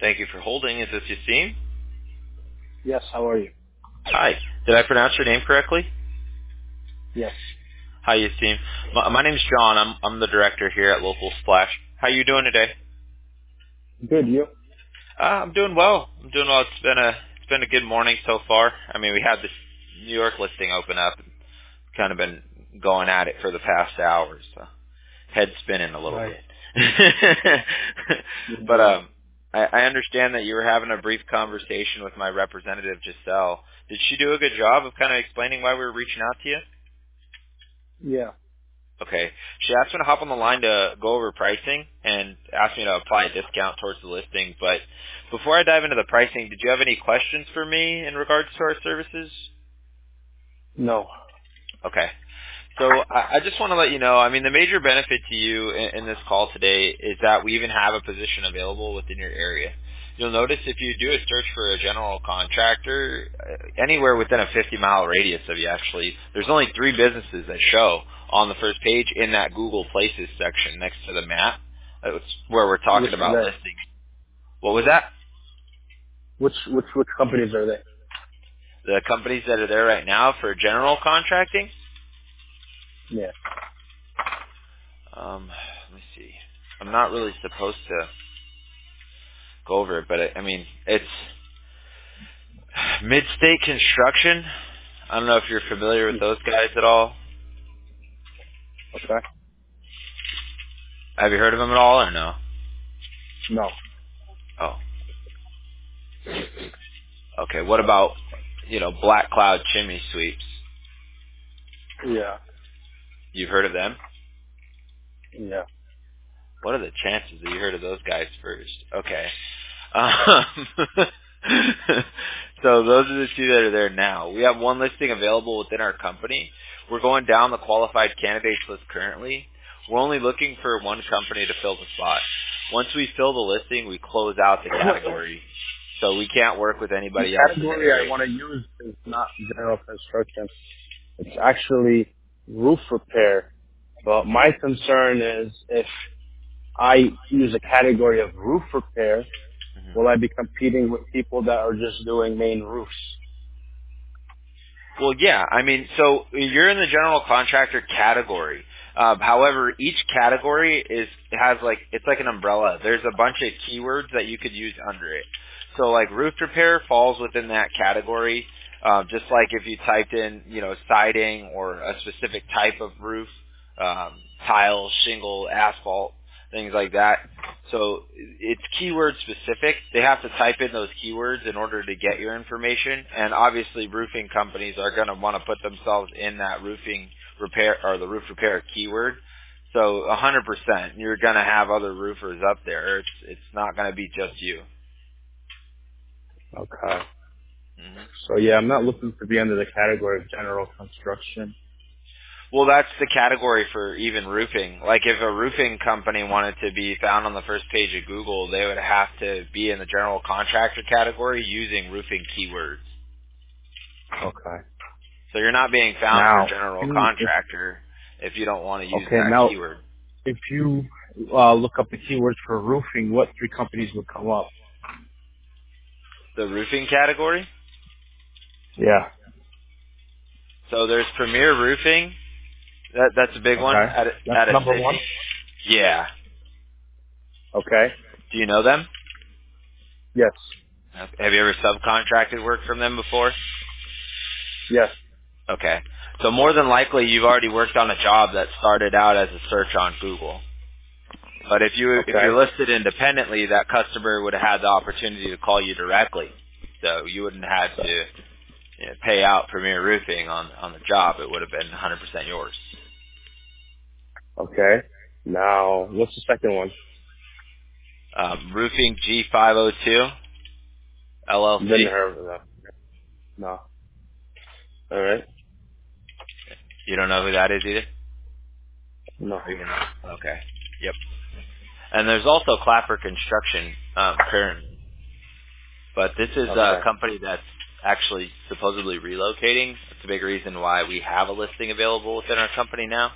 Thank you for holding. Is this Yassine? Yes, how are you? Hi. Did I pronounce your name correctly? Yes. Hi, Yassine. My name's John. I'm the director here at Local Splash. How are you doing today? Good, you? I'm doing well. It's been a good morning so far. I mean, we had this New York listing open up and kind of been going at it for the past hour, so head spinning a little Right. bit. But Yeah. I understand that you were having a brief conversation with my representative, Giselle. Did she do a good job of kind of explaining why we were reaching out to you? Yeah. Okay. She asked me to hop on the line to go over pricing and asked me to apply a discount towards the listing. But before I dive into the pricing, did you have any questions for me in regards to our services? No. Okay. So I just want to let you know, I mean, the major benefit to you in this call today is that we even have a position available within your area. You'll notice if you do a search for a general contractor, anywhere within a 50-mile radius of you actually, there's only 3 businesses that show on the first page in that Google Places section next to the map. That's where we're Which talking are about they? listings. What was that? Which companies are they? The companies that are there right now for general contracting? Yeah. Let me see. I'm not really supposed to go over it, but I mean, it's Mid-State Construction. I don't know if you're familiar with those guys at all. Okay. Have you heard of them at all or no? No. Oh, okay. What about, Black Cloud Chimney Sweeps? Yeah. You've heard of them? Yeah. What are the chances that you heard of those guys first? Okay. Um, so those are the 2 that are there now. We have one listing available within our company. We're going down the qualified candidates list currently. We're only looking for one company to fill the spot. Once we fill the listing, we close out the category. So we can't work with The anybody else in the category I area. want to use is not general construction. It's actually roof repair. But my concern is if I use a category of roof repair, will I be competing with people that are just doing main roofs? Well, yeah. I mean, so you're in the general contractor category. However, each category it's like an umbrella. There's a bunch of keywords that you could use under it. So like roof repair falls within that category. Just like if you typed in, siding or a specific type of roof, tile, shingle, asphalt, things like that. So it's keyword specific. They have to type in those keywords in order to get your information. And obviously roofing companies are going to want to put themselves in that roofing repair or the roof repair keyword. So 100%, you're going to have other roofers up there. It's not going to be just you. Okay. hmm So yeah, I'm not looking to be under the category of general construction. Well, that's the category for even roofing. Like if a roofing company wanted to be found on the first page of Google, they would have to be in the general contractor category using roofing keywords. Okay. So you're not being found for Now, general contractor if you don't want to use that now, keyword. if you look up the keywords for roofing, what 3 companies would come up? The roofing category? Yeah. So there's Premier Roofing. That's a big one Okay. at That's a number city. 1. Yeah. Okay. Do you know them? Yes. Have you ever subcontracted work from them before? Yes. Okay. So more than likely you've already worked on a job that started out as a search on Google. But if you Okay. listed independently, that customer would have had the opportunity to call you directly. So you wouldn't have had to pay out Premier Roofing on the job. It would have been 100% yours. Okay. Now, what's the second one? Roofing G502 Didn't LLC. hear of that. No. All right. You don't know who that is either? No. Or you're not? Okay. Yep. And there's also Clapper Construction current. But this is a Okay. company that's actually supposedly relocating. That's a big reason why we have a listing available within our company now.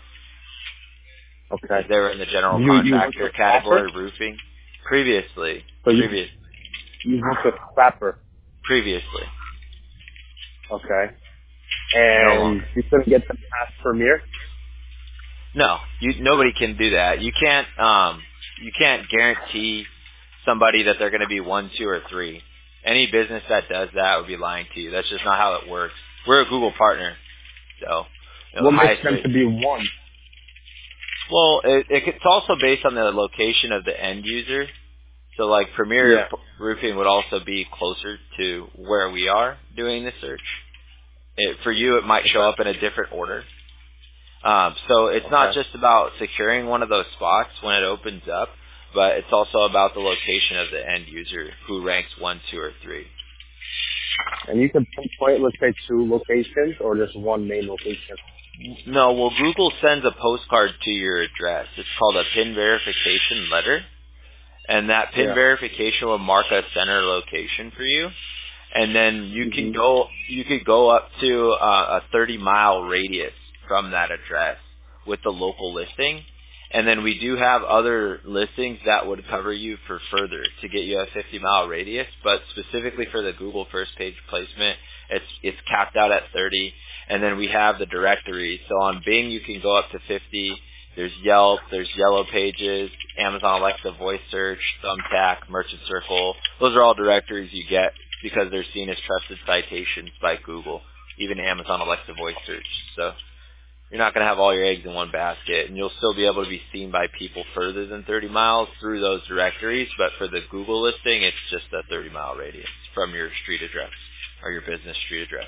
Okay. They were in the general You worked contractor with Clapper? category, roofing, previously. So you You worked with Clapper. Previously. Okay. No And longer. you couldn't get them past Premiere? No, nobody can do that. You can't guarantee somebody that they're going to be 1, 2, or 3. Any business that does that would be lying to you. That's just not how it works. We're a Google partner, so the What makes highest them rate. to be 1? Well, it's also based on the location of the end user. So like Premier Yeah. Roofing would also be closer to where we are doing the search. For you, it might show Okay. up in a different order. So it's not Okay. just about securing one of those spots when it opens up, but it's also about the location of the end user who ranks 1, 2, or 3. And you can pinpoint, let's say, 2 locations or just one main location. No, well, Google sends a postcard to your address. It's called a PIN verification letter, and that PIN Yeah. verification will mark a center location for you. And then you Mm-hmm. could go up to a 30-mile radius from that address with the local listing. And then we do have other listings that would cover you for further to get you a 50-mile radius, but specifically for the Google first page placement, it's capped out at 30. And then we have the directories. So on Bing, you can go up to 50. There's Yelp, there's Yellow Pages, Amazon Alexa Voice Search, Thumbtack, Merchant Circle. Those are all directories you get because they're seen as trusted citations by Google, even Amazon Alexa Voice Search. So you're not going to have all your eggs in one basket, and you'll still be able to be seen by people further than 30 miles through those directories, but for the Google listing, it's just a 30-mile radius from your street address or your business street address.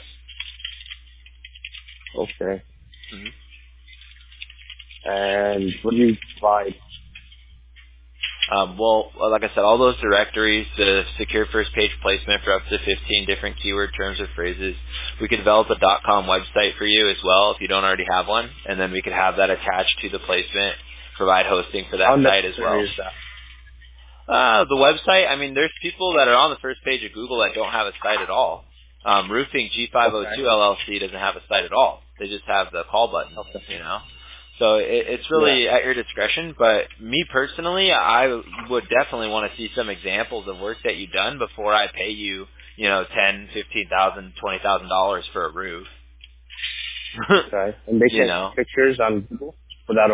Okay. Mm-hmm. And what do you provide? Well, like I said, all those directories, the secure first page placement for up to 15 different keyword terms or phrases. We could develop a .com website for you as well if you don't already have one, and then we could have that attached to the placement, provide hosting for that How site as well. necessary is that? The website, I mean, there's people that are on the first page of Google that don't have a site at all. Roofing G502 Okay. LLC doesn't have a site at all. They just have the call button, Okay. you know. So it's Yeah. really at your discretion. But me personally, I would definitely want to see some examples of work that you've done before I pay you, $10,000, $15,000, $20,000 for a roof. Okay. And they You can't know. take pictures on Google without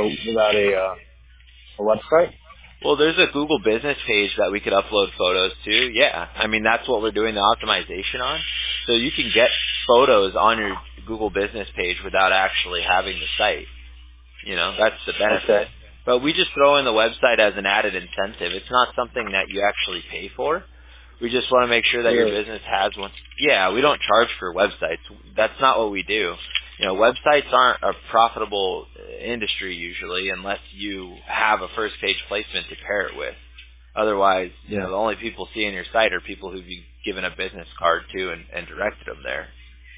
a website? Well, there's a Google business page that we could upload photos to. Yeah. I mean, that's what we're doing the optimization on. So you can get photos on your Google business page without actually having the site. That's the benefit. Okay. But we just throw in the website as an added incentive. It's not something that you actually pay for. We just want to make sure that your Really? business has one. Yeah, we don't charge for websites. That's not what we do. Websites aren't a profitable industry usually unless you have a first page placement to pair it with. Otherwise, Yeah. the only people seeing your site are people who've given a business card to and directed them there.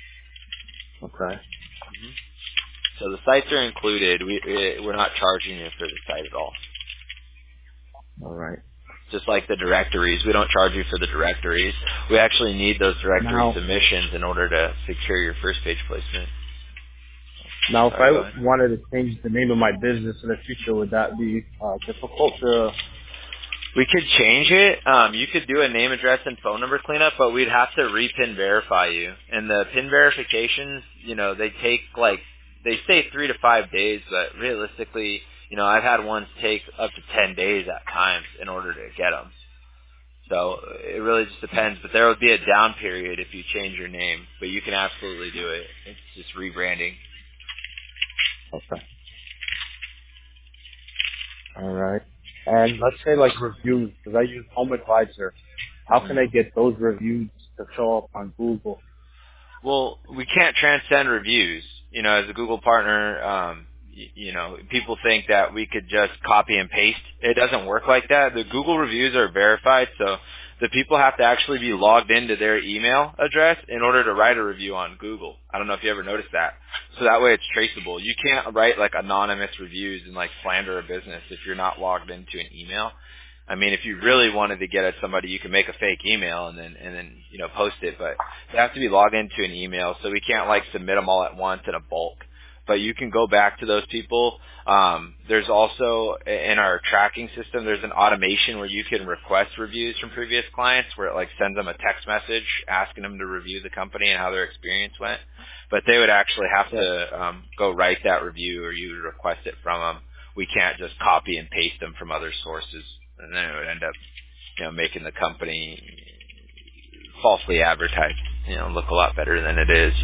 Okay. So the sites are included. We're not charging you for the site at all. All right. Just like the directories, we don't charge you for the directories. We actually need those directory Now, submissions in order to secure your first page placement. if Sorry, I go ahead. wanted to change the name of my business in the future, would that be difficult to? We could change it. You could do a name, address, and phone number cleanup, but we'd have to re-PIN verify you. And the PIN verifications, they take they say 3 to 5 days, but realistically, I've had ones take up to 10 days at times in order to get them. So it really just depends, but there would be a down period if you change your name, but you can absolutely do it. It's just rebranding. Okay. All right. And let's say like reviews, because I use Home Advisor. How can I get those reviews to show up on Google? Well, we can't transcend reviews. As a Google partner, people think that we could just copy and paste. It doesn't work like that. The Google reviews are verified, so the people have to actually be logged into their email address in order to write a review on Google. I don't know if you ever noticed that. So that way it's traceable. You can't write like anonymous reviews and like slander a business if you're not logged into an email. I mean, if you really wanted to get at somebody, you can make a fake email and then post it, but they have to be logged into an email, so we can't like submit them all at once in a bulk. but you can go back to those people. There's also in our tracking system, there's an automation where you can request reviews from previous clients where it like sends them a text message asking them to review the company and how their experience went. But they would actually have to go write that review, or you would request it from them. We can't just copy and paste them from other sources, and then it would end up, making the company falsely advertised, look a lot better than it is.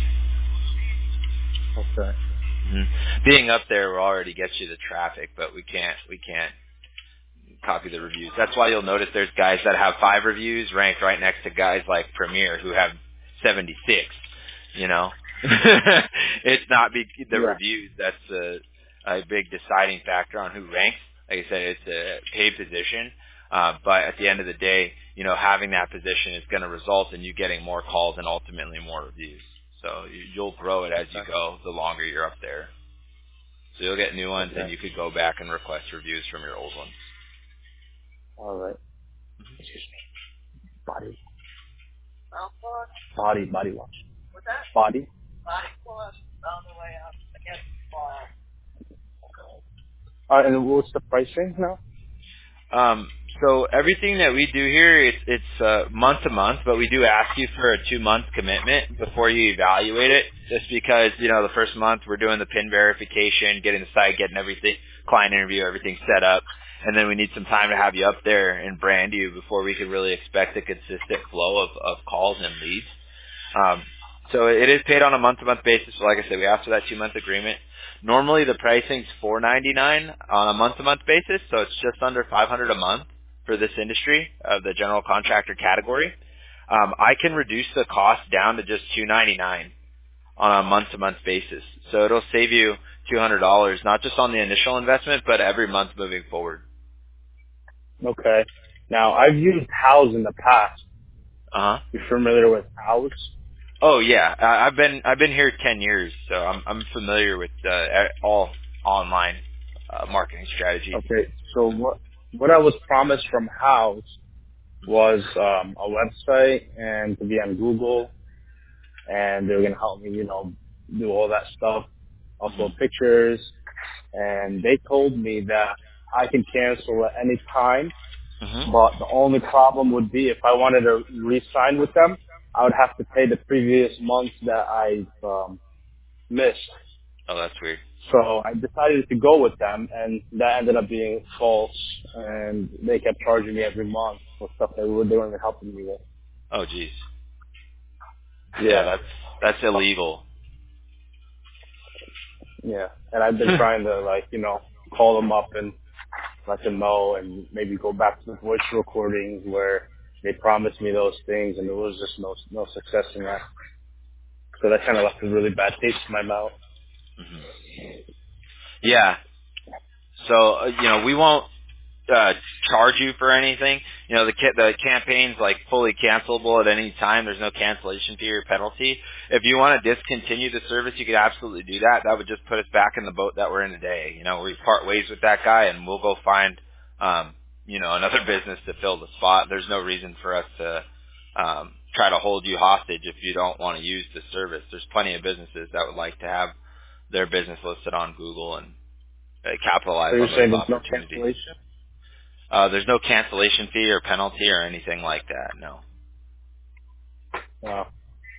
Okay. Mm-hmm. Being up there will already get you the traffic, but we can't copy the reviews. That's why you'll notice there's guys that have 5 reviews ranked right next to guys like Premier who have 76. It's not the reviews that's a big deciding factor on who ranks. Like I said, it's a paid position, but at the end of the day, having that position is going to result in you getting more calls and ultimately more reviews. So you'll grow it as you go the longer you're up there. So you'll get new ones, and you could go back and request reviews from your old ones. All right. Excuse me. Body wash. What's that? Body wash on the way up against the bar. All right, and what's the pricing now? So everything that we do here, it's month to month, but we do ask you for a 2-month commitment before you evaluate it, just because, the first month we're doing the PIN verification, getting the site, getting everything, client interview, everything set up, and then we need some time to have you up there and brand you before we can really expect a consistent flow of calls and leads. So it is paid on a month-to-month basis. So like I said, we asked for that 2-month agreement. Normally the pricing's $4.99 on a month-to-month basis, so it's just under $500 a month for this industry of the general contractor category. I can reduce the cost down to just $2.99 on a month-to-month basis. So it'll save you $200, not just on the initial investment, but every month moving forward. Okay. Now, I've used Houzz in the past. Uh-huh. You familiar with Houzz? Oh yeah, I've been here 10 years, so I'm familiar with all online marketing strategies. Okay, so what I was promised from Houzz was a website and to be on Google, and they were gonna help me, do all that stuff, upload pictures, and they told me that I can cancel at any time, but the only problem would be if I wanted to re-sign with them, I would have to pay the previous months that I've missed. Oh, that's weird. So I decided to go with them, and that ended up being false, and they kept charging me every month for stuff that they weren't even helping me with. Oh, geez. Yeah, that's illegal. Yeah, and I've been trying to, call them up and let them know, and maybe go back to the voice recordings where they promised me those things, and there was just no success in that. So that kind of left a really bad taste in my mouth. Yeah. So, we won't charge you for anything. The campaign's like fully cancelable at any time. There's no cancellation fee or penalty. If you want to discontinue the service, you could absolutely do that. That would just put us back in the boat that we're in today. We part ways with that guy, and we'll go find, another business to fill the spot. There's no reason for us to try to hold you hostage if you don't want to use the service. There's plenty of businesses that would like to have their business listed on Google and capitalize on those opportunities. So you're saying there's no cancellation? There's no cancellation fee or penalty or anything like that, no. Wow.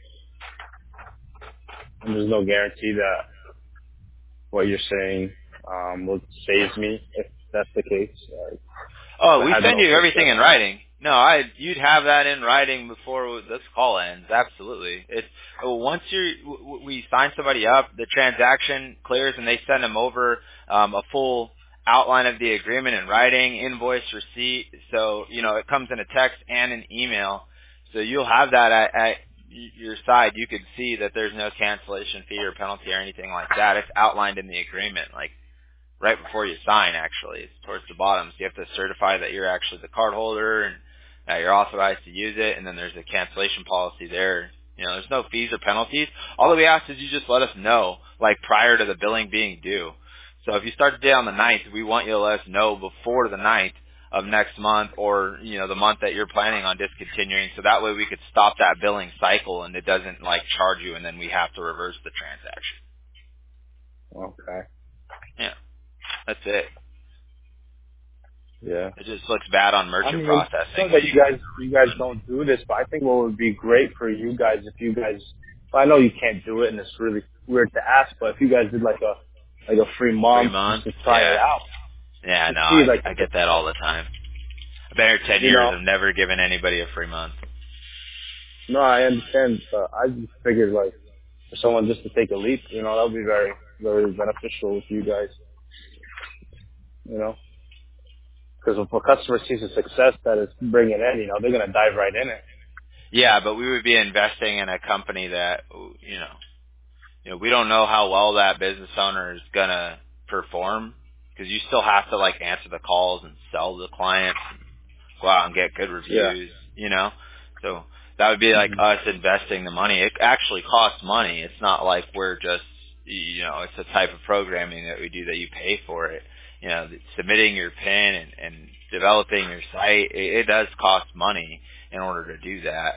And there's no guarantee that what you're saying will save me if that's the case? We send you everything in writing. No, you'd have that in writing before this call ends. Absolutely. Once we sign somebody up, the transaction clears, and they send them over a full outline of the agreement in writing, invoice, receipt. So it comes in a text and an email. So you'll have that at your side. You could see that there's no cancellation fee or penalty or anything like that. It's outlined in the agreement, like right before you sign. Actually, it's towards the bottom. So you have to certify that you're actually the card holder and that you're authorized to use it. And then there's a cancellation policy there. There's no fees or penalties. All that we ask is you just let us know, like prior to the billing being due. So if you start the day on the 9th, we want you to let us know before the 9th of next month, or the month that you're planning on discontinuing, so that way we could stop that billing cycle and it doesn't charge you and then we have to reverse the transaction. Okay. Yeah, that's it. Yeah. It just looks bad on I merchant mean, I know processing. that you guys don't do this, but I think what would be great for you guys if you guys, well, I know you can't do it and it's really weird to ask, but if you guys did like a free 3 month just months? to try it Yeah. out, Yeah, to no, see like I if get it's, that all the time. I've been here 10 you years. know, I've never given anybody a free month. no, I understand, but I just figured like for someone just to take a leap, you know, that would be very, very beneficial with you guys, you know, because if a customer sees the success that it's bringing in, you know, they're going to dive right in it. Yeah, but we would be investing in a company that, we don't know how well that business owner is going to perform because you still have to like answer the calls and sell to the clients and go out and get good Yeah. reviews. So that would be like Hmm. us investing the money. It actually costs money. It's not like we're just, it's a type of programming that we do that you pay for it. Submitting your PIN and developing your site, it does cost money in order to do that.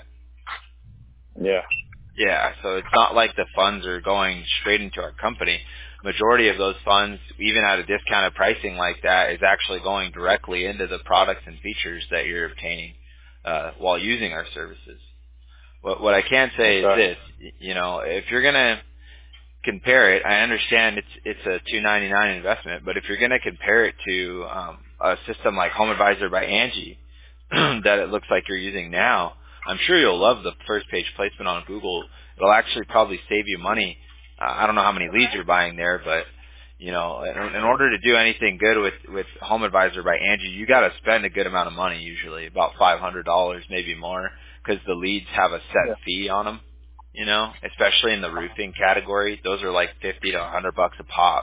Yeah. Yeah, so it's not like the funds are going straight into our company. Majority of those funds, even at a discounted pricing like that, is actually going directly into the products and features that you're obtaining while using our services. What I can say is Okay. this, if you're gonna compare it, I understand it's a $299 investment, but if you're gonna compare it to a system like HomeAdvisor by Angie that it looks like you're using now, I'm sure you'll love the first page placement on Google. It'll actually probably save you money. I don't know how many leads you're buying there, but in order to do anything good with HomeAdvisor by Angie, you got to spend a good amount of money, usually about $500, maybe more, because the leads have a Yeah. set fee on them. Especially in the roofing category, those are like 50 to $100 a pop.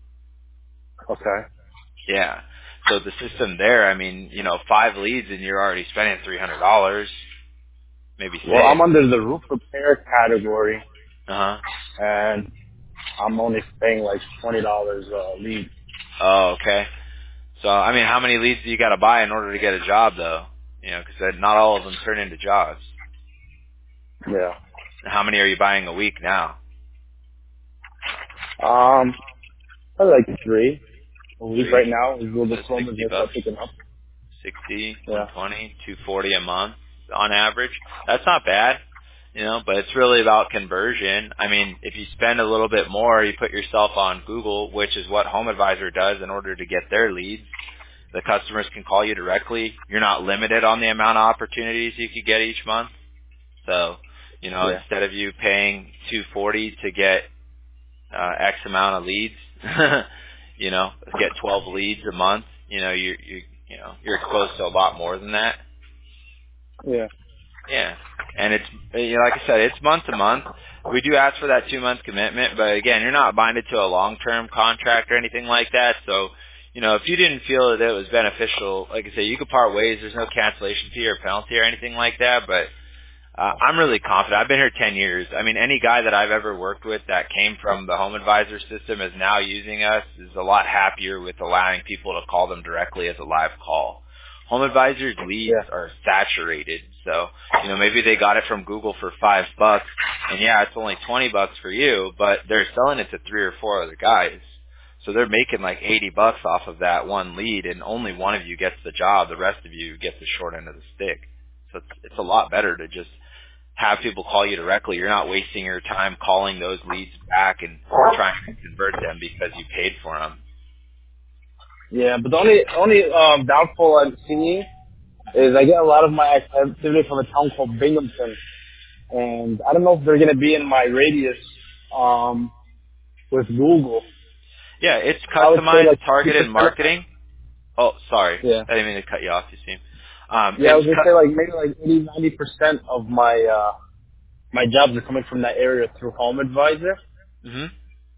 Okay. Yeah. So the system there, I mean, 5 leads and you're already spending $300, maybe 6. Well, I'm under the roof repair category, Uh huh. and I'm only paying like $20 lead. Oh, okay. So I mean, how many leads do you got to buy in order to get a job, though? Because not all of them turn into jobs. Yeah. How many are you buying a week now? Probably like 3 a week 3. right now. It's a little So bit slow, but $60, it's start picking up. 60, Yeah. 120, 240 a month on average. That's not bad, but it's really about conversion. I mean, if you spend a little bit more, you put yourself on Google, which is what HomeAdvisor does in order to get their leads. The customers can call you directly. You're not limited on the amount of opportunities you could get each month. So, Yeah. instead of you paying $240 to get X amount of leads, get 12 leads a month, you're exposed to a lot more than that. Yeah. Yeah. And it's, like I said, it's month to month. We do ask for that 2-month commitment, but again, you're not binded to a long-term contract or anything like that. So, if you didn't feel that it was beneficial, like I say, you could part ways. There's no cancellation fee or penalty or anything like that, but I'm really confident. I've been here 10 years. I mean, any guy that I've ever worked with that came from the HomeAdvisor system is now using us is a lot happier with allowing people to call them directly as a live call. HomeAdvisor's leads Yeah. are saturated, so maybe they got it from Google for $5, and yeah, it's only $20 for you, but they're selling it to 3 or 4 other guys, so they're making like $80 off of that one lead, and only one of you gets the job. The rest of you get the short end of the stick. So it's a lot better to just have people call you directly. You're not wasting your time calling those leads back and trying to convert them because you paid for them. Yeah. But the only downfall I'm seeing is I get a lot of my activity from a town called Binghamton, and I don't know if they're gonna be in my radius with Google. Yeah, it's I would say customized like 50% targeted of my, marketing. Oh, sorry. yeah. I didn't mean to cut you off, you seem. Yeah, I was gonna say like maybe like 80-90% of my jobs are coming from that area through Home Advisor. Mhm.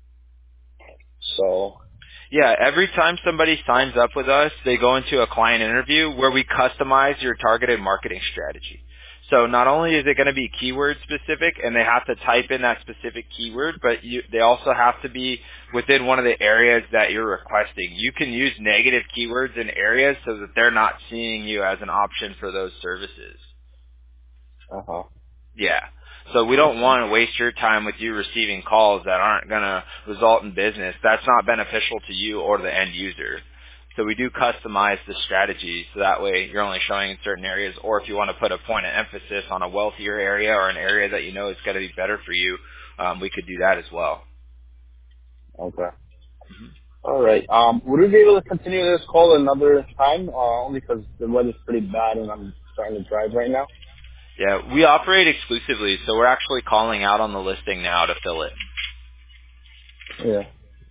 So Yeah, every time somebody signs up with us, they go into a client interview where we customize your targeted marketing strategy. So not only is it going to be keyword specific and they have to type in that specific keyword, but they also have to be within one of the areas that you're requesting. You can use negative keywords in areas so that they're not seeing you as an option for those services. uh-huh. Yeah. So we don't want to waste your time with you receiving calls that aren't going to result in business. That's not beneficial to you or the end user. So we do customize the strategy so that way you're only showing in certain areas, or if you want to put a point of emphasis on a wealthier area or an area that you know is going to be better for you, we could do that as well. Okay. All right. Would we be able to continue this call another time? Only because the weather's pretty bad and I'm starting to drive right now. Yeah, we operate exclusively, so we're actually calling out on the listing now to fill it. Yeah.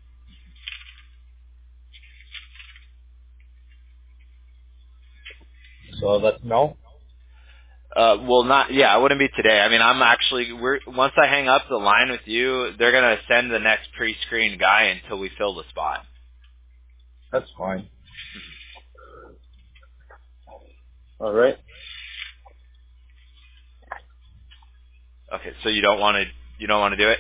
So that's no? Well, not, yeah, it wouldn't be today. I mean, once I hang up the line with you, they're going to send the next pre-screened guy until we fill the spot. That's fine. All right. Okay, so you don't want to do it?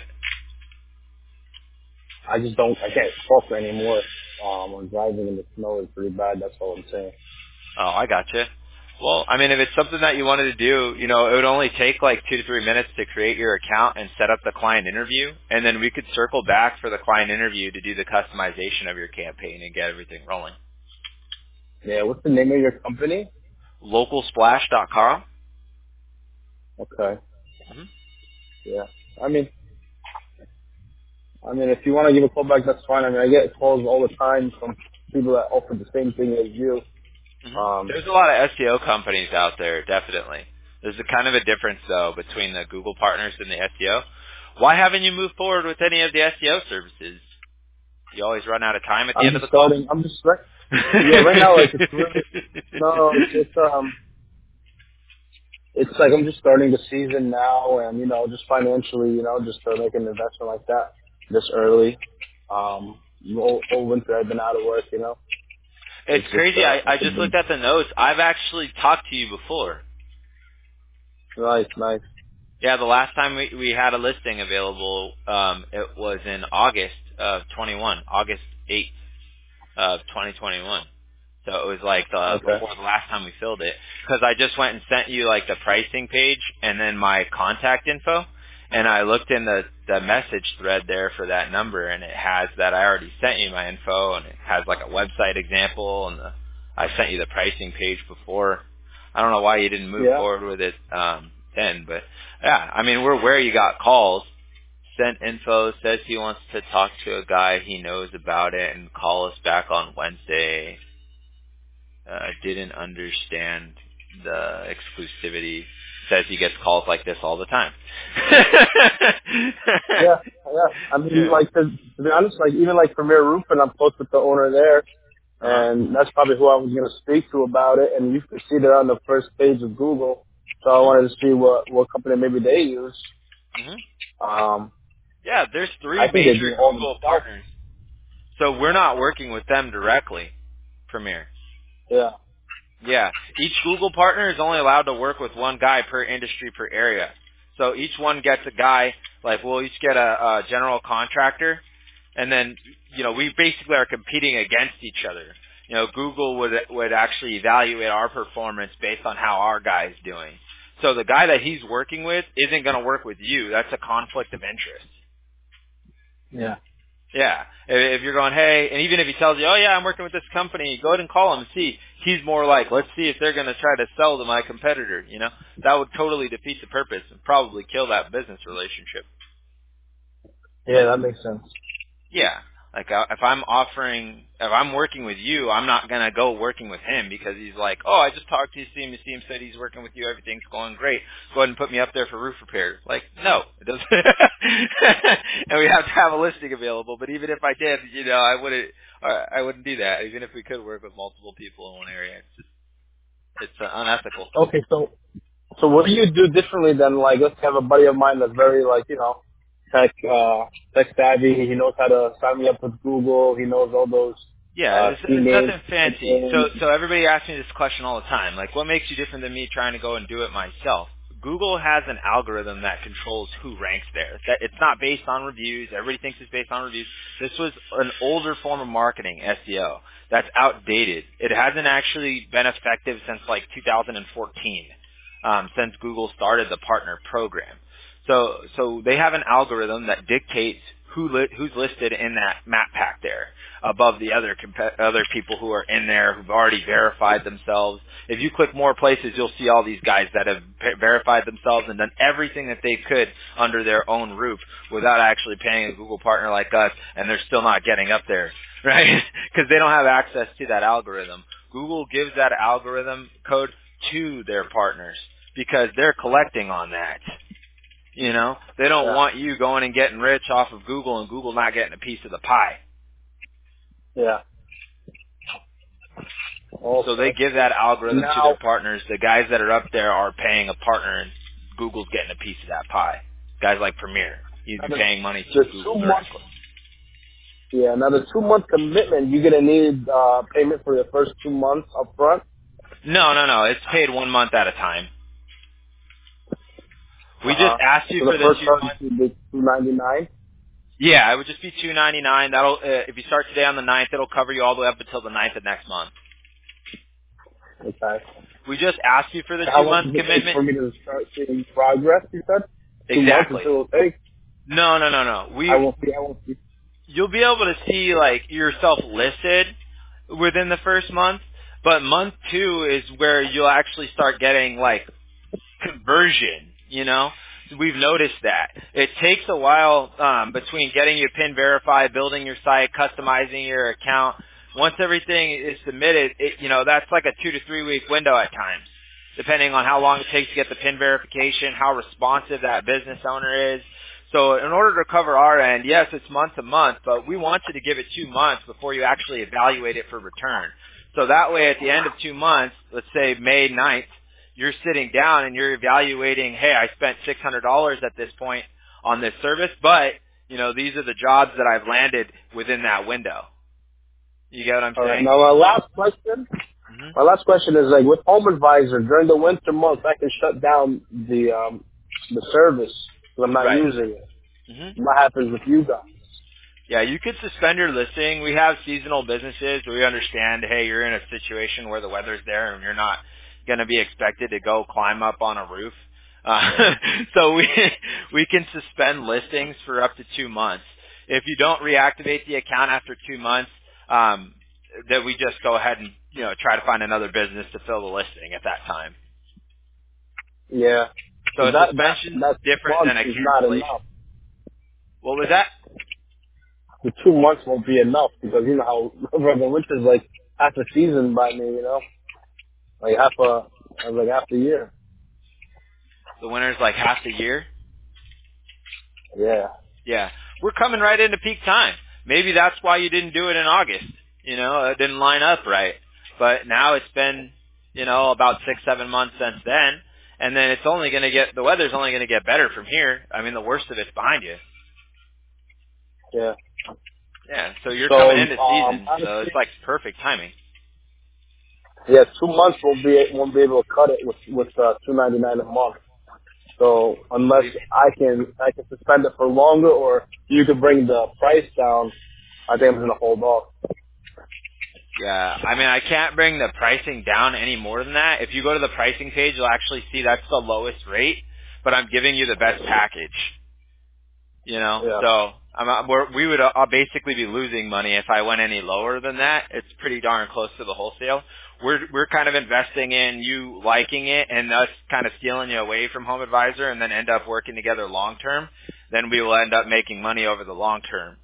I can't talk anymore. I'm driving and the snow is pretty bad. That's all I'm saying. Oh, I gotcha. Well, I mean, if it's something that you wanted to do, it would only take like 2 to 3 minutes to create your account and set up the client interview, and then we could circle back for the client interview to do the customization of your campaign and get everything rolling. Yeah. What's the name of your company? Localsplash.com. Okay. Mm-hmm. Yeah. I mean, if you want to give a call back, that's fine. I mean, I get calls all the time from people that offer the same thing as you. There's a lot of SEO companies out there, definitely. There's a kind of a difference, though, between the Google partners and the SEO. Why haven't you moved forward with any of the SEO services? You always run out of time at the I'm end of just the call? starting. I'm just right. Yeah, right now, like it's really no. It's like I'm just starting the season now, and just financially, just to make an investment like that this early. All winter I've been out of work. It's It's just crazy. I it's a just big looked at the notes. I've actually talked to you before. nice. Yeah, the last time we had a listing available, it was in August of 21, August 8th of 2021. So it was like Okay. before the last time we filled it, because I just went and sent you like the pricing page and then my contact info, and I looked in the message thread there for that number, and it has that I already sent you my info, and it has like a website example, and I sent you the pricing page before. I don't know why you didn't move Yeah. forward with it then, but yeah, I mean we're where you got calls. Sent info, says he wants to talk to a guy he knows about it and call us back on Wednesday. Didn't understand the exclusivity. Says he gets calls like this all the time. Yeah. I mean, Yeah. like to be honest, like even like Premier Roofing, I'm close with the owner there, Uh-huh. and that's probably who I was going to speak to about it. And you could see that on the first page of Google. So I hmm wanted to see what company maybe they use. hmm Um, Yeah, there's I 3 think they major do all Google themselves. partners. So we're not working with them directly, Premier. Yeah. Yeah. Each Google partner is only allowed to work with one guy per industry per area. So each one gets a guy, like we'll each get a general contractor, and then, we basically are competing against each other. Google would actually evaluate our performance based on how our guy's doing. So the guy that he's working with isn't going to work with you. That's a conflict of interest. Yeah. Yeah. If you're going, hey, and even if he tells you, oh yeah, I'm working with this company, go ahead and call him and see. He's more like, let's see if they're going to try to sell to my competitor, That would totally defeat the purpose and probably kill that business relationship. Yeah, that makes sense. Yeah. Like if I'm working with you, I'm not going to go working with him because he's like, oh, I just talked to Steve said he's working with you, everything's going great. Go ahead and put me up there for roof repairs. Like, no, it doesn't. And we have to have a listing available, but even if I did, I wouldn't do that. Even if we could work with multiple people in one area, it's unethical. Okay, so what do you do differently than like let's have a buddy of mine that's very like tech savvy. He knows how to sign me up with Google. He knows all those Yeah, key it's names. nothing fancy. So everybody asks me this question all the time. Like, what makes you different than me trying to go and do it myself? Google has an algorithm that controls who ranks there. That it's not based on reviews. Everybody thinks it's based on reviews. This was an older form of marketing, SEO. That's outdated. It hasn't actually been effective since like 2014, since Google started the partner program. So they have an algorithm that dictates who's listed in that map pack there above the other people who are in there who've already verified themselves. If you click more places, you'll see all these guys that have verified themselves and done everything that they could under their own roof without actually paying a Google partner like us, and they're still not getting up there, right? Because they don't have access to that algorithm. Google gives that algorithm code to their partners because they're collecting on that. You know, they don't want you going and getting rich off of Google and Google not getting a piece of the pie. Yeah. So they give that algorithm to their partners. The guys that are up there are paying a partner, and Google's getting a piece of that pie. Guys like Premier, he's paying money to Google directly. Yeah, now the 2-month commitment, you're going to need payment for the first 2 months up front? No. It's paid 1 month at a time. We just asked you so for the the first 2 month months. would be $299? Yeah, it would just be $299. That'll if you start today on the 9th, it'll cover you all the way up until the 9th of next month. Okay. We just asked you for the How 2 month long does it take commitment. for me to start seeing progress, you said? Exactly. 2 months until it'll take? No. I won't see. You'll be able to see like yourself listed within the first month, but month 2 is where you'll actually start getting like conversion, you know? We've noticed that. It takes a while between getting your PIN verified, building your site, customizing your account. Once everything is submitted, that's like a 2 to 3 week window at times, depending on how long it takes to get the PIN verification, how responsive that business owner is. So in order to cover our end, yes, it's month to month, but we want you to give it 2 months before you actually evaluate it for return. So that way at the end of 2 months, let's say May 9th, you're sitting down and you're evaluating, hey, I spent $600 at this point on this service, but, these are the jobs that I've landed within that window. You get what I'm saying? All right. Now, my last question is, like, with Home Advisor, during the winter months, I can shut down the service because I'm not using it. Mm-hmm. What happens with you guys? Yeah, you could suspend your listing. We have seasonal businesses where we understand, hey, you're in a situation where the weather's there and you're not going to be expected to go climb up on a roof. So we can suspend listings for up to 2 months. If you don't reactivate the account after 2 months, that we just go ahead and try to find another business to fill the listing at that time. Yeah. So suspension is different than a cancellation. What was that? The 2 months won't be enough because you know how the winter's like half a season by me, like half a year. The winter's like half the year? Yeah. Yeah. We're coming right into peak time. Maybe that's why you didn't do it in August. It didn't line up right. But now it's been, about 6-7 months since then. And then the weather's only going to get better from here. I mean, the worst of it's behind you. Yeah. Yeah. So you're coming into season, so it's like perfect timing. Yeah, 2 months won't be able to cut it with $299 a month. So unless I can suspend it for longer, or you could bring the price down, I think I'm gonna hold off. Yeah, I mean I can't bring the pricing down any more than that. If you go to the pricing page, you'll actually see that's the lowest rate, but I'm giving you the best package. Yeah. So we would basically be losing money if I went any lower than that. It's pretty darn close to the wholesale. We're kind of investing in you liking it and us kind of stealing you away from Home Advisor and then end up working together long term. Then we will end up making money over the long term.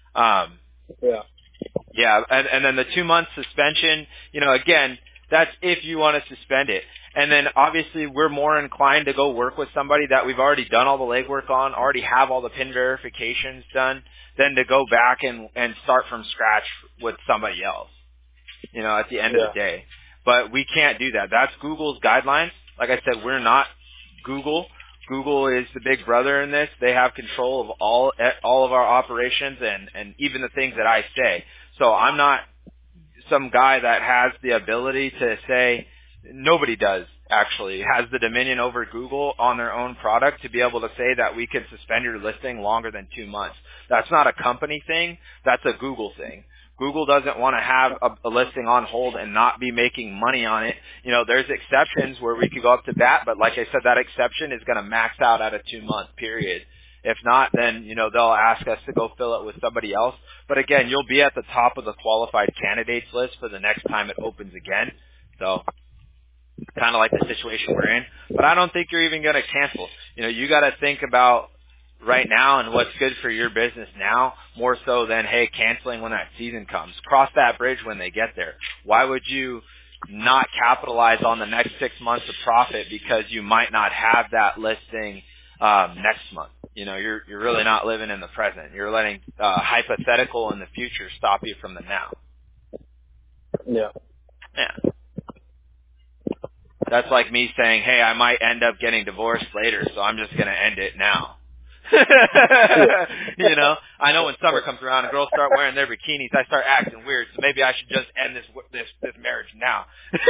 Yeah, and then the 2 month suspension, again, that's if you want to suspend it. And then obviously we're more inclined to go work with somebody that we've already done all the legwork on, already have all the PIN verifications done, than to go back and start from scratch with somebody else, at the end of the day. But we can't do that. That's Google's guidelines. Like I said, we're not Google. Google is the big brother in this. They have control of all of our operations and even the things that I say. So I'm not some guy that has the ability to say, nobody does actually, has the dominion over Google on their own product to be able to say that we can suspend your listing longer than 2 months. That's not a company thing. That's a Google thing. Google doesn't want to have a listing on hold and not be making money on it. You know, there's exceptions where we could go up to bat, but like I said, that exception is going to max out at a 2-month period. If not, then, you know, they'll ask us to go fill it with somebody else. But again, you'll be at the top of the qualified candidates list for the next time it opens again. So, kind of like the situation we're in. But I don't think you're even going to cancel. You know, you got to think about right now and what's good for your business now more so than, hey, canceling when that season comes. Cross that bridge when they get there. Why would you not capitalize on the next 6 months of profit because you might not have that listing next month? You know, you're really not living in the present. You're letting hypothetical in the future stop you from the now. Yeah. Yeah. That's like me saying, hey, I might end up getting divorced later, so I'm just going to end it now. You know, I know when summer comes around and girls start wearing their bikinis, I start acting weird, so maybe I should just end this marriage now.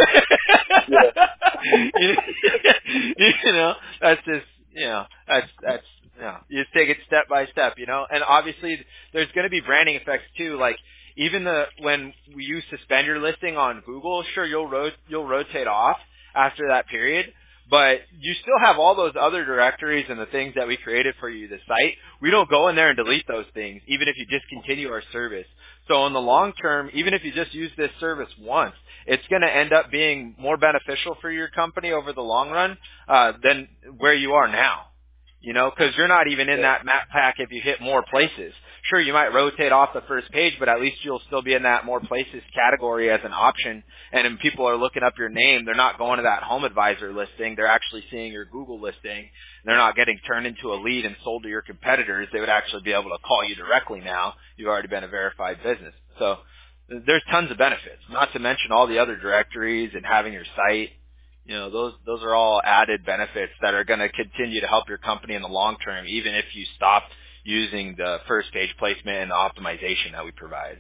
You know, that's just, you know, that's you know, you just take it step by step, you know. And obviously there's going to be branding effects too, like even when you suspend your listing on Google, sure, you'll rotate off after that period, but you still have all those other directories and the things that we created for you, the site. We don't go in there and delete those things, even if you discontinue our service. So in the long term, even if you just use this service once, it's going to end up being more beneficial for your company over the long run than where you are now. You know, because you're not even in that map pack if you hit more places. Sure, you might rotate off the first page, but at least you'll still be in that more places category as an option. And when people are looking up your name, they're not going to that Home Advisor listing. They're actually seeing your Google listing. They're not getting turned into a lead and sold to your competitors. They would actually be able to call you directly now. You've already been a verified business. So there's tons of benefits, not to mention all the other directories and having your site. You know, those are all added benefits that are going to continue to help your company in the long term, even if you stop using the first page placement and the optimization that we provide.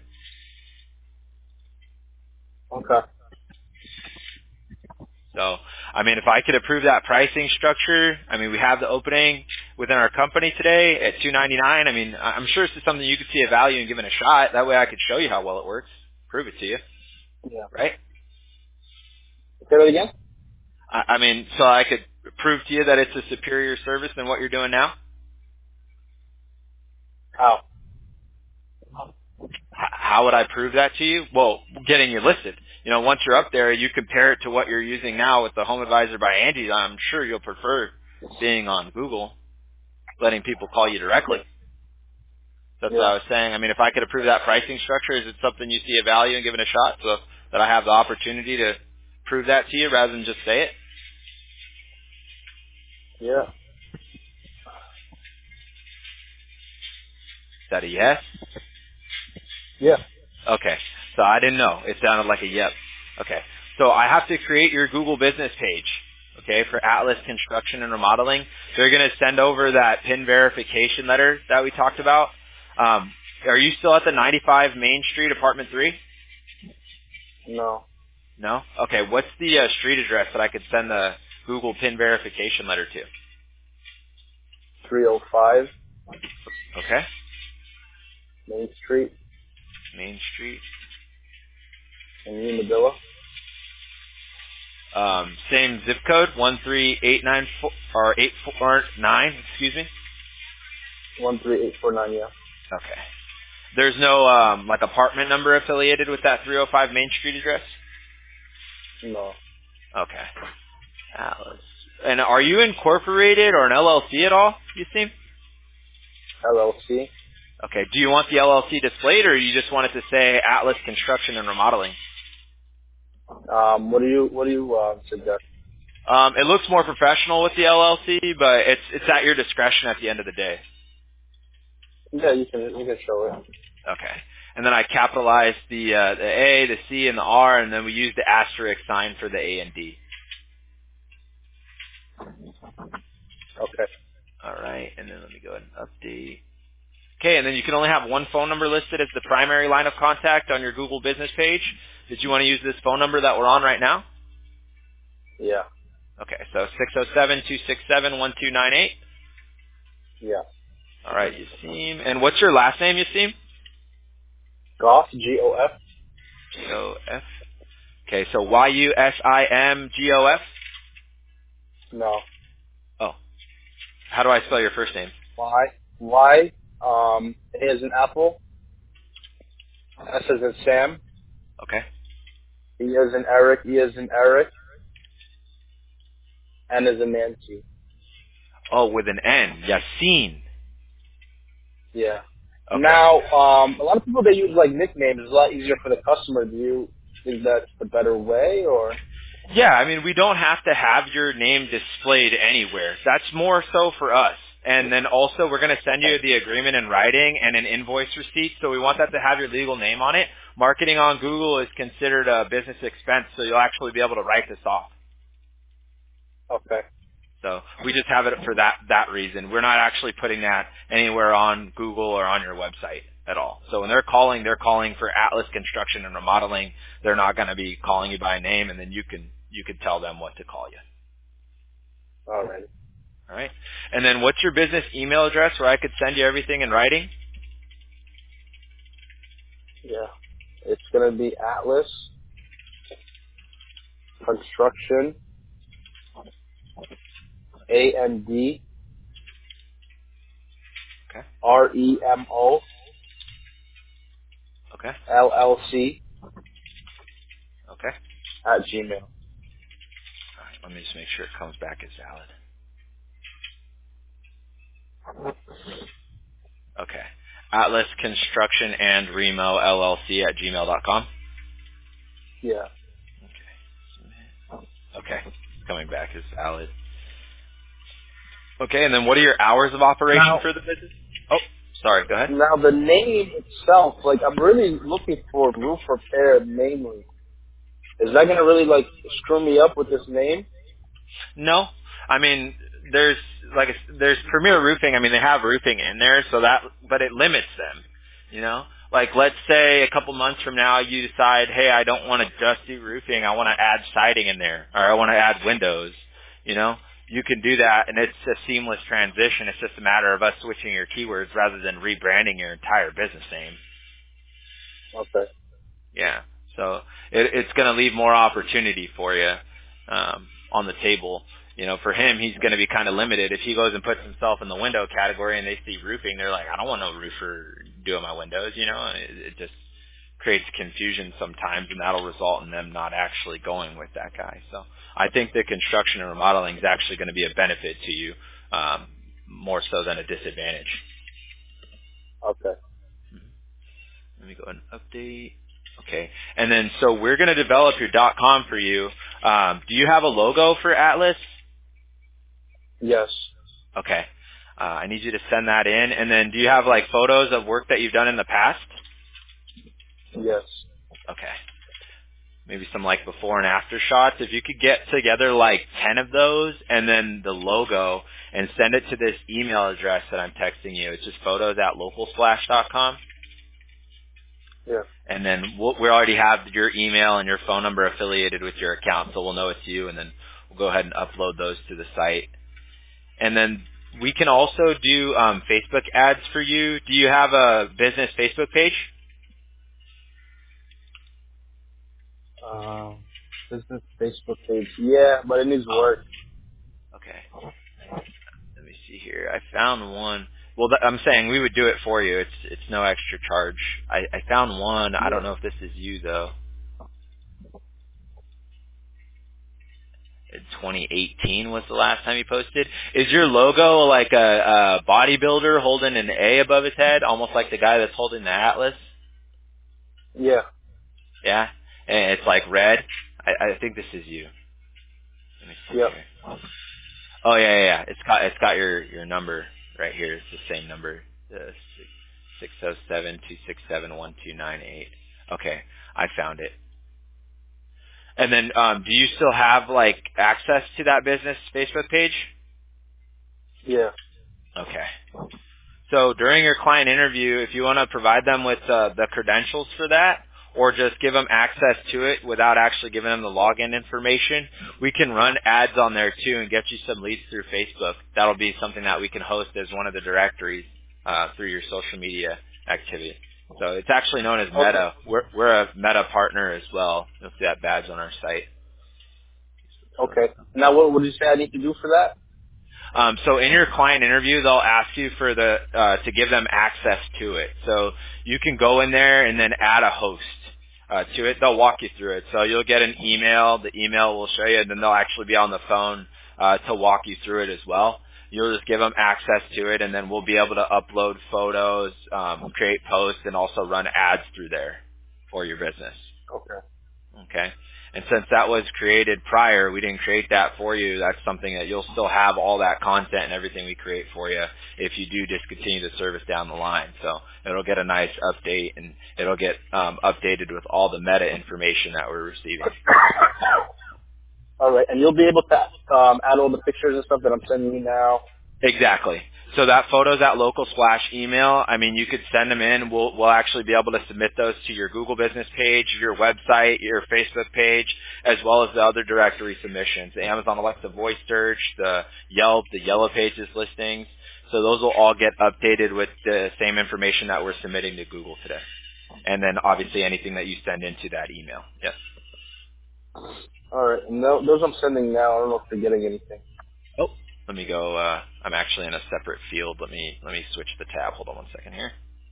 Okay. So, I mean, if I could approve that pricing structure, I mean, we have the opening within our company today at $299. I mean, I'm sure this is something you could see a value in giving a shot. That way I could show you how well it works, prove it to you. Yeah. Right? Say that again? I mean, so I could prove to you that it's a superior service than what you're doing now? How? How would I prove that to you? Well, getting you listed. You know, once you're up there, you compare it to what you're using now with the Home Advisor by Angie. I'm sure you'll prefer being on Google, letting people call you directly. That's what I was saying. I mean, if I could approve that pricing structure, is it something you see a value in giving a shot so that I have the opportunity to prove that to you rather than just say it? Yeah. Is that a yes? Yeah. Okay. So I didn't know. It sounded like a yep. Okay. So I have to create your Google business page, okay, for Atlas Construction and Remodeling. They're going to send over that PIN verification letter that we talked about. Are you still at the 95 Main Street, Apartment 3? No. No? Okay. What's the street address that I could send the Google PIN verification letter to? 305 Okay. Main Street Main Street. in Unadilla. Same zip code, 13894 or 849. Excuse me. 13849. Yeah. Okay. There's no like apartment number affiliated with that 305 Main Street address? No. Okay. Atlas. And are you incorporated or an LLC at all, you seem? LLC. Okay. Do you want the LLC displayed, or you just want it to say Atlas Construction and Remodeling? What do you suggest? It looks more professional with the LLC, but it's at your discretion at the end of the day. Yeah, you can show it. Okay. And then I capitalized the A, the C, and the R, and then we used the asterisk sign for the A and D. Okay. All right. And then let me go ahead and update. Okay, and then you can only have one phone number listed as the primary line of contact on your Google business page. Did you want to use this phone number that we're on right now? Yeah. Okay, so 607-267-1298. Yeah. All right, Yasim. And what's your last name, Yasim? Goff, G-O-F. G-O-F. Okay, so Y-U-S-I-M-G-O-F? No. Oh. How do I spell your first name? Y, A as in apple, S as in Sam, Okay. E as in Eric, E as in Eric, N as in Nancy. Oh, with an N. Yassine. Yeah. Okay. Now, a lot of people, they use like nicknames. It's a lot easier for the customer. Do you think that's the better way, or? Yeah, I mean, we don't have to have your name displayed anywhere. That's more so for us. And then also, we're going to send you the agreement in writing and an invoice receipt, so we want that to have your legal name on it. Marketing on Google is considered a business expense, so you'll actually be able to write this off. Okay. So we just have it for that reason. We're not actually putting that anywhere on Google or on your website at all. So when they're calling for Atlas Construction and Remodeling. They're not going to be calling you by name, and then you can tell them what to call you. All right. All right. And then what's your business email address where I could send you everything in writing? Yeah. It's going to be Atlas Construction, A-N-D, Okay. R-E-M-O, Okay. L-L-C Okay. at Gmail. All right. Let me just make sure it comes back as valid. Okay. Atlas Construction and Remo LLC at gmail.com. Yeah. Okay. Coming back as valid. Okay, and then what are your hours of operation for the business? Oh, sorry, go ahead. Now the name itself, like I'm really looking for roof repair mainly. Is that going to really like screw me up with this name? No. I mean, there's Premier Roofing. I mean, they have roofing in there, but it limits them, you know? Like, let's say a couple months from now you decide, hey, I don't want to just do roofing. I want to add siding in there, or I want to add windows, you know? You can do that, and it's a seamless transition. It's just a matter of us switching your keywords rather than rebranding your entire business name. Okay. Yeah. So it's going to leave more opportunity for you on the table. You know, for him, he's going to be kind of limited. If he goes and puts himself in the window category and they see roofing, they're like, I don't want no roofer doing my windows. You know, it just creates confusion sometimes, and that'll result in them not actually going with that guy. So I think the construction and remodeling is actually going to be a benefit to you more so than a disadvantage. Okay. Let me go ahead and update. Okay. And then, so we're going to develop your .com for you. Do you have a logo for Atlas? Yes. Okay. I need you to send that in. And then, do you have like photos of work that you've done in the past? Yes. Okay. Maybe some like before and after shots. If you could get together like 10 of those and then the logo and send it to this email address that I'm texting you. It's just photos@localsplash.com. Yeah. And then we already have your email and your phone number affiliated with your account, so we'll know it's you, and then we'll go ahead and upload those to the site. And then we can also do Facebook ads for you. Do you have a business Facebook page? Business Facebook page. Yeah, but it needs Oh, work. okay. Let me see here. I found one. Well, I'm saying we would do it for you. It's no extra charge. I found one. I Yeah. don't know if this is you, though. In 2018 was the last time you posted. Is your logo like a bodybuilder holding an A above his head, almost like the guy that's holding the Atlas? Yeah. Yeah? And it's like red? I think this is you. Let me see Yep. here. Oh, yeah. It's got your number right here. It's the same number. 607-267-1298. Okay, I found it. And then, do you still have like access to that business Facebook page? Yeah. Okay. So during your client interview, if you want to provide them with the credentials for that, or just give them access to it without actually giving them the login information, we can run ads on there too and get you some leads through Facebook. That'll be something that we can host as one of the directories through your social media activity. So it's actually known as Okay. Meta. We're a Meta partner as well. You'll see that badge on our site. Okay. Now, what did you say I need to do for that? So in your client interview, they'll ask you for to give them access to it. So you can go in there and then add a host to it. They'll walk you through it. So you'll get an email. The email will show you, and then they'll actually be on the phone to walk you through it as well. You'll just give them access to it, and then we'll be able to upload photos, create posts, and also run ads through there for your business. Okay. Okay. And since that was created prior, we didn't create that for you. That's something that you'll still have all that content and everything we create for you if you do discontinue the service down the line. So it'll get a nice update, and it'll get updated with all the meta information that we're receiving. All right, and you'll be able to add all the pictures and stuff that I'm sending you now. Exactly. So that photos at local splash email, I mean, you could send them in. We'll actually be able to submit those to your Google business page, your website, your Facebook page, as well as the other directory submissions, the Amazon Alexa voice search, the Yelp, the Yellow Pages listings. So those will all get updated with the same information that we're submitting to Google today. And then obviously anything that you send into that email. Yes. All right, and those I'm sending now. I don't know if they're getting anything. Oh, let me go. I'm actually in a separate field. Let me switch the tab. Hold on one second here.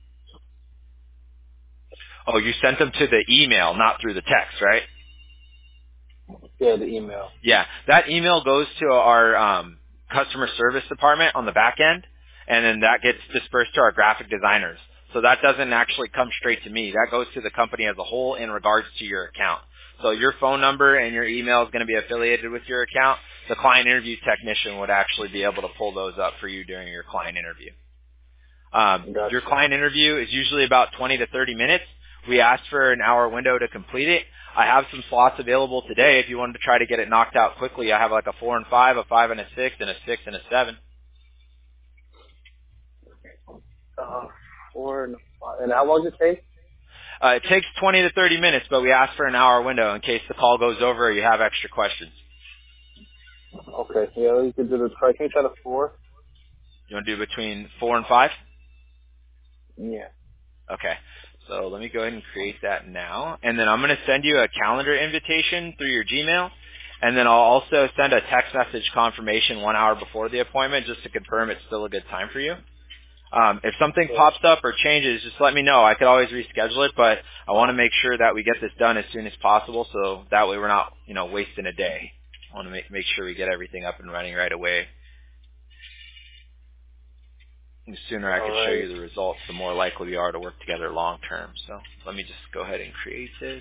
Oh, you sent them to the email, not through the text, right? Yeah, the email. Yeah, that email goes to our customer service department on the back end, and then that gets dispersed to our graphic designers. So that doesn't actually come straight to me. That goes to the company as a whole in regards to your account. So your phone number and your email is going to be affiliated with your account. The client interview technician would actually be able to pull those up for you during your client interview. Gotcha. Your client interview is usually about 20 to 30 minutes. We ask for an hour window to complete it. I have some slots available today if you wanted to try to get it knocked out quickly. I have like a 4 and 5, a 5 and a 6, and a 6 and a 7. 4 and 5. And how long does it take? It takes 20 to 30 minutes, but we ask for an hour window in case the call goes over or you have extra questions. Okay, yeah, you can do the try. Can you try the 4? You want to do between 4 and 5? Yeah. Okay. So let me go ahead and create that now. And then I'm going to send you a calendar invitation through your Gmail. And then I'll also send a text message confirmation 1 hour before the appointment just to confirm it's still a good time for you. If something pops up or changes, just let me know. I could always reschedule it, but I want to make sure that we get this done as soon as possible so that way we're not, wasting a day. I want to make sure we get everything up and running right away. The sooner I can show you the results, the more likely we are to work together long term. So let me just go ahead and create this.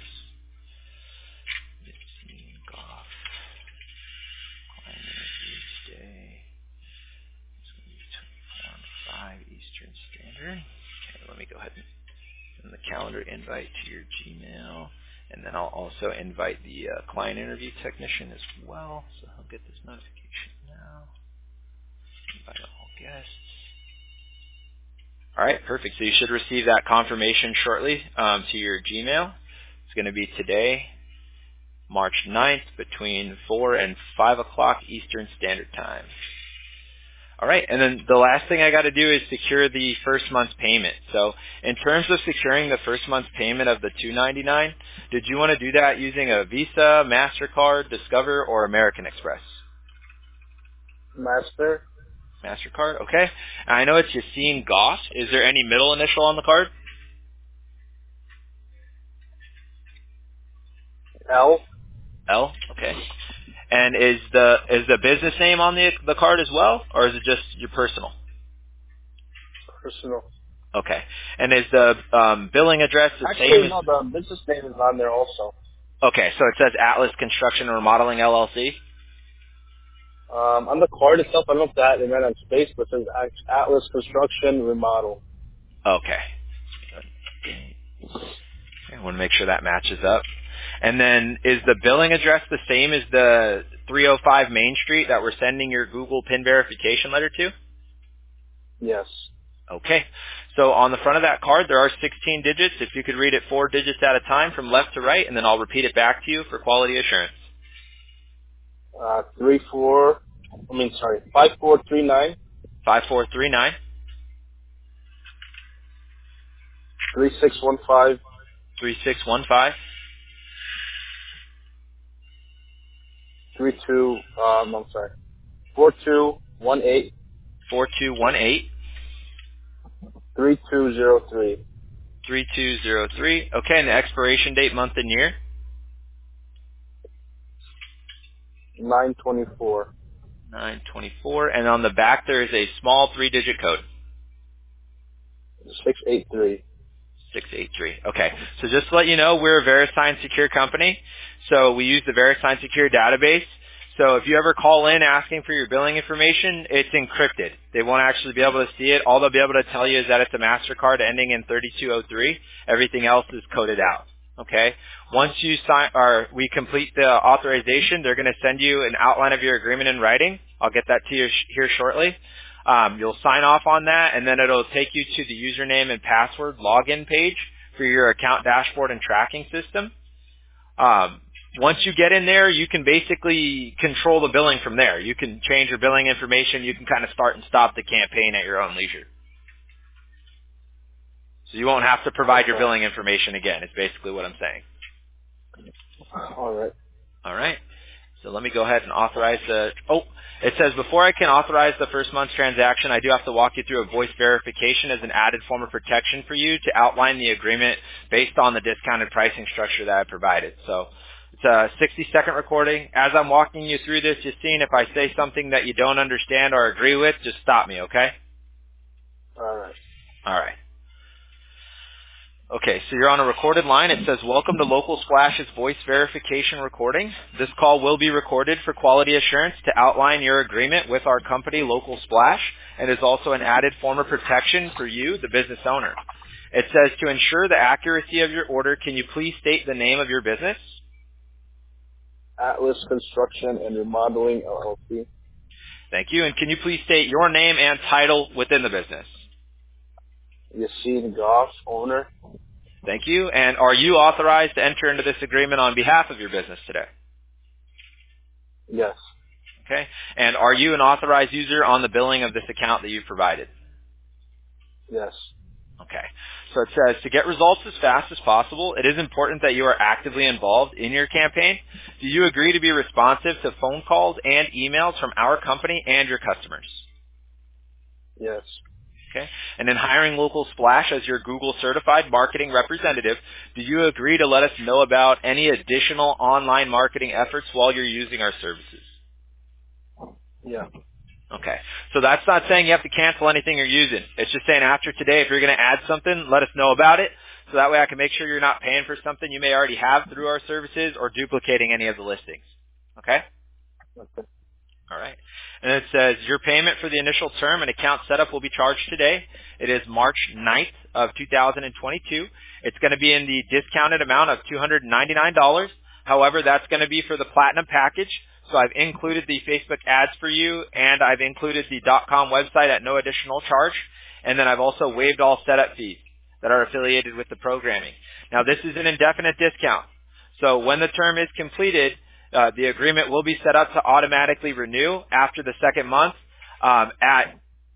Goff. Client interview today. It's going to be 24 and 5 Eastern Standard. Okay, let me go ahead and send the calendar invite to your Gmail. And then I'll also invite the client interview technician as well. So he'll get this notification now. Invite all guests. All right, perfect. So you should receive that confirmation shortly to your Gmail. It's going to be today, March 9th, between 4 and 5 o'clock Eastern Standard Time. All right, and then the last thing I got to do is secure the first month's payment. So in terms of securing the first month's payment of the $299, did you want to do that using a Visa, MasterCard, Discover, or American Express? MasterCard, okay. And I know it's Yassine Goff. Is there any middle initial on the card? L. L, okay. And is the business name on the card as well, or is it just your personal? Personal. Okay. And is the billing address the same? Actually, no, the business name is on there also. Okay, so it says Atlas Construction and Remodeling LLC? On the card itself, I don't know if that it ran on space, but it says Atlas Construction Remodel. Okay. I want to make sure that matches up. And then is the billing address the same as the 305 Main Street that we're sending your Google PIN verification letter to? Yes. Okay. So on the front of that card, there are 16 digits. If you could read it 4 digits at a time from left to right, and then I'll repeat it back to you for quality assurance. 5439. 5439. 3615 3615 4218 4218 3203 3203. Okay, and the expiration date, month and year? 924 924. And on the back, there is a small 3-digit code. 683. 683. Okay. So just to let you know, we're a VeriSign secure company. So we use the VeriSign secure database. So if you ever call in asking for your billing information, it's encrypted. They won't actually be able to see it. All they'll be able to tell you is that it's a MasterCard ending in 3203. Everything else is coded out. Okay. Once you sign, or we complete the authorization, they're going to send you an outline of your agreement in writing. I'll get that to you here shortly. You'll sign off on that, and then it'll take you to the username and password login page for your account dashboard and tracking system. Once you get in there, you can basically control the billing from there. You can change your billing information. You can kind of start and stop the campaign at your own leisure. So you won't have to provide your billing information again. It's basically what I'm saying. All right. All right. So let me go ahead and authorize the... Oh, it says before I can authorize the first month's transaction, I do have to walk you through a voice verification as an added form of protection for you to outline the agreement based on the discounted pricing structure that I provided. So it's a 60-second recording. As I'm walking you through this, just seeing if I say something that you don't understand or agree with, just stop me, okay? All right. All right. Okay, so you're on a recorded line. It says, welcome to Local Splash's voice verification recording. This call will be recorded for quality assurance to outline your agreement with our company, Local Splash, and is also an added form of protection for you, the business owner. It says, to ensure the accuracy of your order, can you please state the name of your business? Atlas Construction and Remodeling, LLC. Thank you. And can you please state your name and title within the business? Yassine Goff, owner. Thank you. And are you authorized to enter into this agreement on behalf of your business today? Yes. Okay. And are you an authorized user on the billing of this account that you've provided? Yes. Okay. So it says, to get results as fast as possible, it is important that you are actively involved in your campaign. Do you agree to be responsive to phone calls and emails from our company and your customers? Yes. Okay. And in hiring Local Splash as your Google certified marketing representative, do you agree to let us know about any additional online marketing efforts while you're using our services? Yeah. Okay. So that's not saying you have to cancel anything you're using. It's just saying after today, if you're going to add something, let us know about it. So that way I can make sure you're not paying for something you may already have through our services or duplicating any of the listings. Okay? Okay. All right. And it says your payment for the initial term and account setup will be charged today. It is March 9th of 2022. It's going to be in the discounted amount of $299. However, that's going to be for the platinum package. So I've included the Facebook ads for you, and I've included the .com website at no additional charge. And then I've also waived all setup fees that are affiliated with the programming. Now, this is an indefinite discount. So when the term is completed, the agreement will be set up to automatically renew after the second month at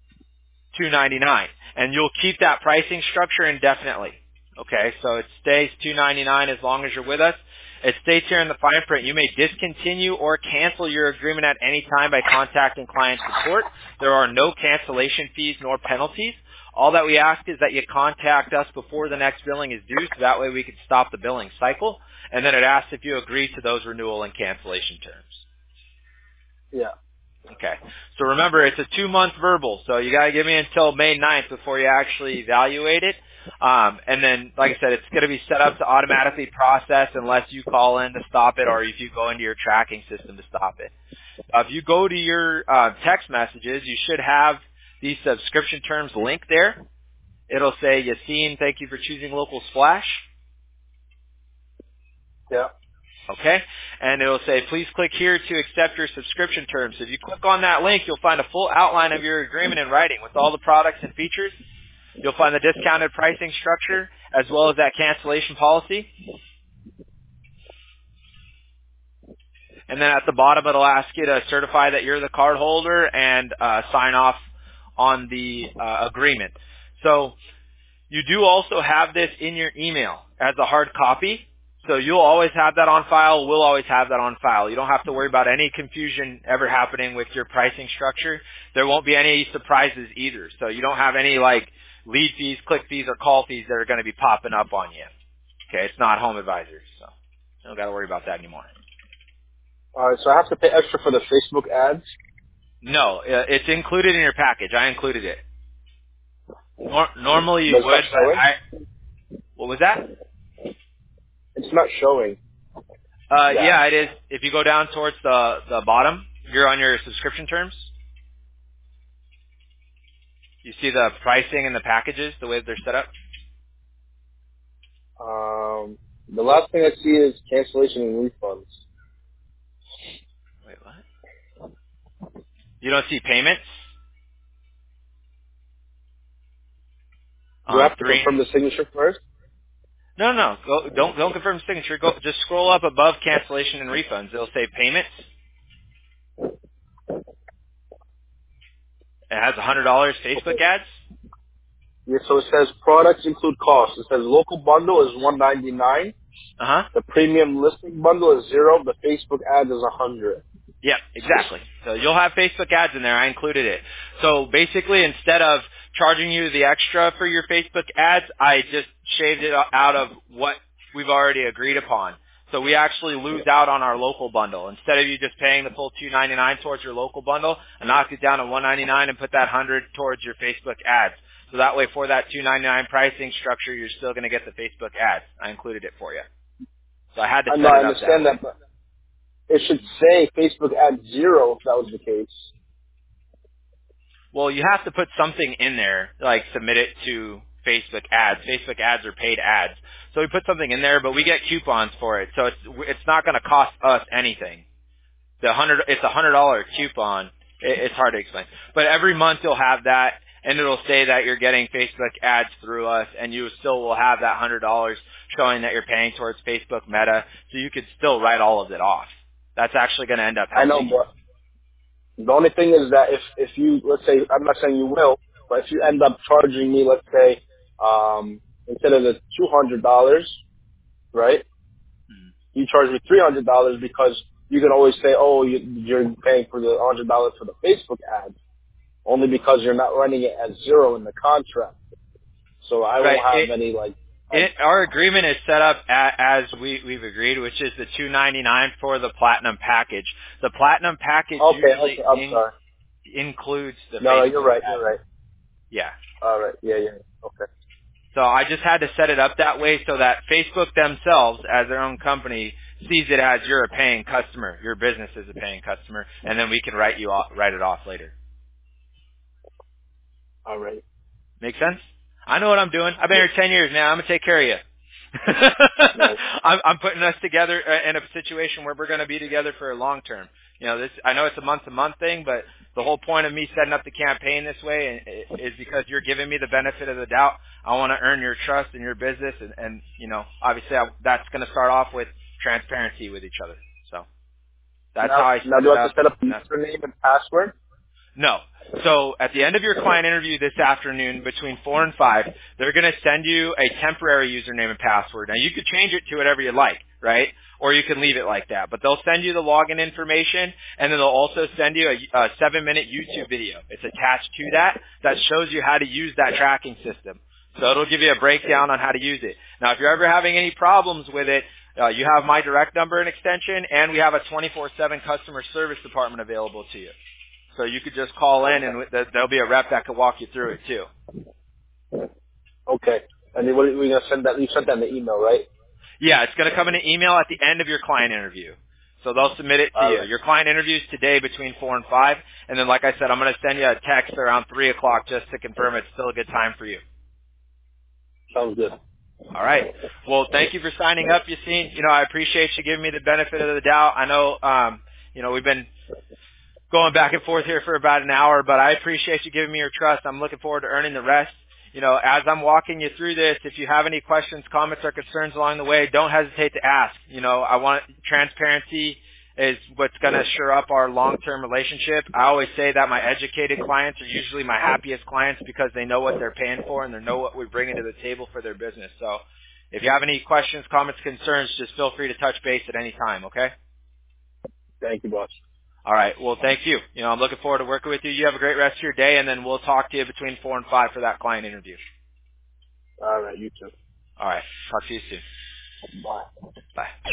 $299, and you'll keep that pricing structure indefinitely. Okay, so it stays $299 as long as you're with us. It states here in the fine print, you may discontinue or cancel your agreement at any time by contacting client support. There are no cancellation fees nor penalties. All that we ask is that you contact us before the next billing is due, so that way we can stop the billing cycle. And then it asks if you agree to those renewal and cancellation terms. Yeah. Okay. So remember, it's a 2-month verbal, so you got to give me until May 9th before you actually evaluate it. And then, like I said, it's going to be set up to automatically process unless you call in to stop it or if you go into your tracking system to stop it. If you go to your text messages, you should have the subscription terms link there. It'll say, Yassine, thank you for choosing Local Splash. Yeah. Okay? And it'll say, please click here to accept your subscription terms. If you click on that link, you'll find a full outline of your agreement in writing with all the products and features. You'll find the discounted pricing structure as well as that cancellation policy. And then at the bottom, it'll ask you to certify that you're the card holder and sign off on the agreement. So You do also have this in your email as a hard copy. So you'll always have that on file. We'll always have that on file. You don't have to worry about any confusion ever happening with your pricing structure. There won't be any surprises either. So you don't have any like lead fees, click fees, or call fees that are going to be popping up on you. Okay, it's not Home Advisors, so you don't got to worry about that anymore. All right, so I have to pay extra for the Facebook ads? No, it's included in your package. I included it. Normally you But it's would, not but showing? what was that? It's not showing. Yeah, it is. If you go down towards the bottom, you're on your subscription terms. You see the pricing and the packages, the way they're set up? The last thing I see is cancellation and refunds. Wait, what? You don't see payments? Do I have to confirm the signature first? No. Don't confirm signature. Just scroll up above cancellation and refunds. It'll say payments. It has $100 Facebook ads. Yeah, so it says products include costs. It says local bundle is $199. The premium listing bundle is $0. The Facebook ads is $100. Yeah, exactly. So you'll have Facebook ads in there. I included it. So basically, instead of charging you the extra for your Facebook ads, I just shaved it out of what we've already agreed upon. So we actually lose out on our local bundle. Instead of you just paying the full $299 towards your local bundle, I knocked it down to $199 and put that $100 towards your Facebook ads. So that way, for that $299 pricing structure, you're still going to get the Facebook ads. I included it for you. So I had to set it up. I understand that, but it should say Facebook ads 0 if that was the case. Well, you have to put something in there, like submit it to Facebook ads. Facebook ads are paid ads. So we put something in there, but we get coupons for it. So it's not going to cost us anything. It's a $100 coupon. It's hard to explain. But every month you'll have that, and it'll say that you're getting Facebook ads through us, and you still will have that $100 showing that you're paying towards Facebook Meta, so you could still write all of it off. That's actually going to end up helping. I know, but the only thing is that if you, let's say, I'm not saying you will, but if you end up charging me, let's say, instead of the $200, right, you charge me $300 because you can always say, oh, you're paying for the $100 for the Facebook ads, only because you're not running it as 0 in the contract. So I won't have any, like... Our agreement is set up as we've agreed, which is the $299 for the Platinum package. The Platinum package usually includes the Facebook No, you're right. Yeah. All right. Yeah. Okay. So I just had to set it up that way so that Facebook themselves, as their own company, sees it as you're a paying customer. Your business is a paying customer, and then we can write it off later. All right. Make sense? I know what I'm doing. I've been here 10 years now. I'm going to take care of you. Nice. I'm putting us together in a situation where we're going to be together for a long term. You know, I know it's a month-to-month thing, but the whole point of me setting up the campaign this way is because you're giving me the benefit of the doubt. I want to earn your trust in your business, and you know, obviously that's going to start off with transparency with each other. So that's how I set it up. Now, do I have to set up a username and password? No. So at the end of your client interview this afternoon between 4 and 5, they're going to send you a temporary username and password. Now, you could change it to whatever you like, right? Or you can leave it like that. But they'll send you the login information, and then they'll also send you a 7-minute YouTube video. It's attached to that shows you how to use that tracking system. So it'll give you a breakdown on how to use it. Now, if you're ever having any problems with it, you have my direct number and extension, and we have a 24/7 customer service department available to you. So you could just call in, and there'll be a rep that could walk you through it too. Okay. And then what are we going to send that? You sent that in the email, right? Yeah, it's going to come in an email at the end of your client interview. So they'll submit it to you. Your client interview's today between 4 and 5. And then, like I said, I'm going to send you a text around 3 o'clock just to confirm it's still a good time for you. Sounds good. All right. Well, thank you for signing up, Yassine. You know, I appreciate you giving me the benefit of the doubt. I know, you know, we've been going back and forth here for about an hour, but I appreciate you giving me your trust. I'm looking forward to earning the rest. You know, as I'm walking you through this, if you have any questions, comments, or concerns along the way, don't hesitate to ask. You know, I want transparency is what's going to shore up our long-term relationship. I always say that my educated clients are usually my happiest clients because they know what they're paying for and they know what we're bringing to the table for their business. So if you have any questions, comments, concerns, just feel free to touch base at any time, okay? Thank you, boss. All right. Well, thank you. I'm looking forward to working with you. You have a great rest of your day, and then we'll talk to you between 4 and 5 for that client interview. All right, you too. All right. Talk to you soon. Bye. Bye.